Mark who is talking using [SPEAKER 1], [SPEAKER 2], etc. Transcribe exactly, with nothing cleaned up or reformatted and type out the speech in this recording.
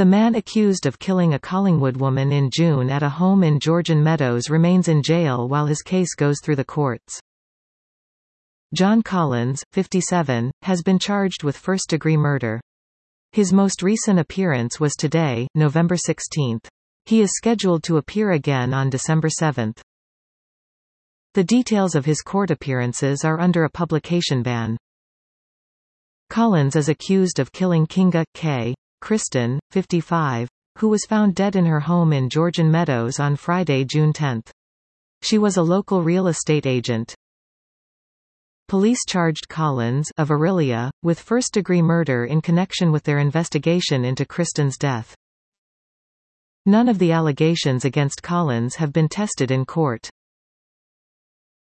[SPEAKER 1] The man accused of killing a Collingwood woman in June at a home in Georgian Meadows remains in jail while his case goes through the courts. John Collins, fifty-seven, has been charged with first-degree murder. His most recent appearance was today, November sixteenth. He is scheduled to appear again on December seventh. The details of his court appearances are under a publication ban. Collins is accused of killing Kinga K. Kristen, fifty-five, who was found dead in her home in Georgian Meadows on Friday, June tenth. She was a local real estate agent. Police charged Collins, of Orillia, with first-degree murder in connection with their investigation into Kristen's death. None of the allegations against Collins have been tested in court.